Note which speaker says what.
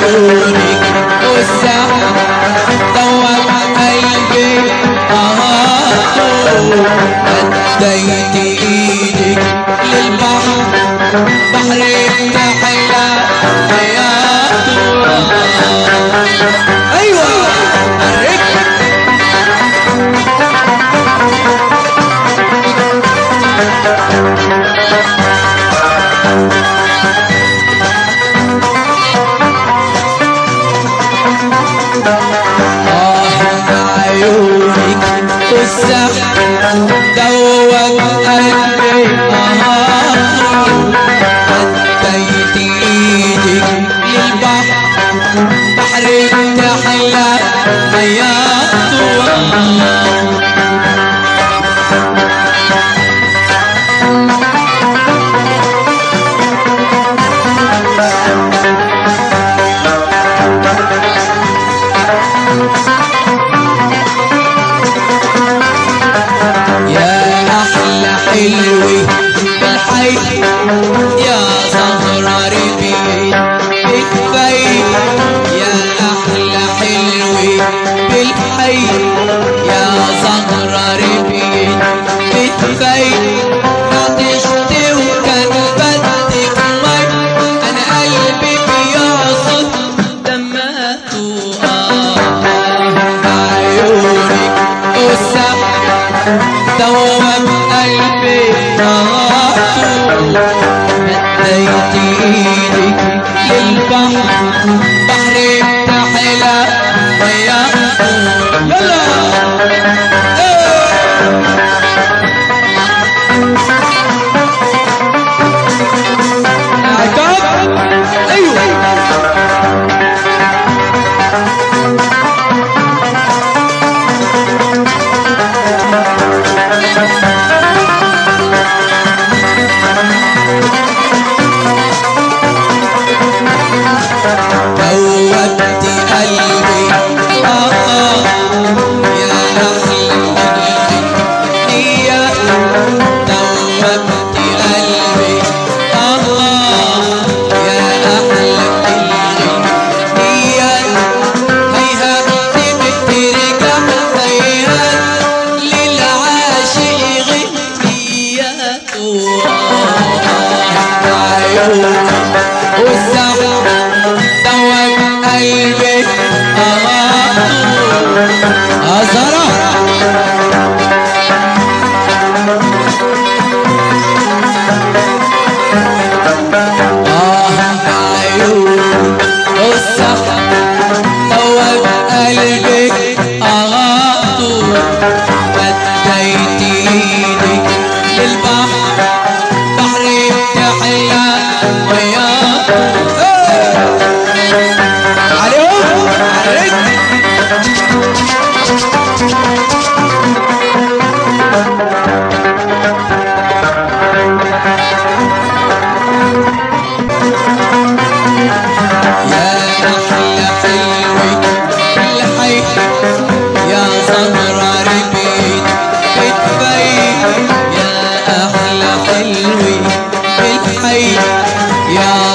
Speaker 1: عيونك والسحر دوب قلبي مديت ايدك للبحر بحر بتحلى حياته ايوه عيونك والسحر دوب قلبي مديت ايدك للبحر بحر بتحلى حياته حلوي بالحي يا زهرة ربيع بكفي يا أحلى حلوي بالحي يا زهرة ربيع بكفي عطشت وكان بدك مي أنا قلبي بيعصر دماته عيونك والسحر دوب قلبي مديت ايدك للبحر بحر بتحلى حياته يلا عقاب ايوه دوبت قلبي يا أحلى الدنيا دوبت قلبي يا أحلى الدنيا هيهات بترجع هيهات للعاشق غنياته عيونك والسحر دوب قلبي زهرة عيونك والسحر دوب قلبي مديت ايدك للبحر بحر بتحلى حياته عليهم عليك يا أحلى حلوي بالحي يا زهرة ربيع بكفي يا أحلى حلوي بالحي يا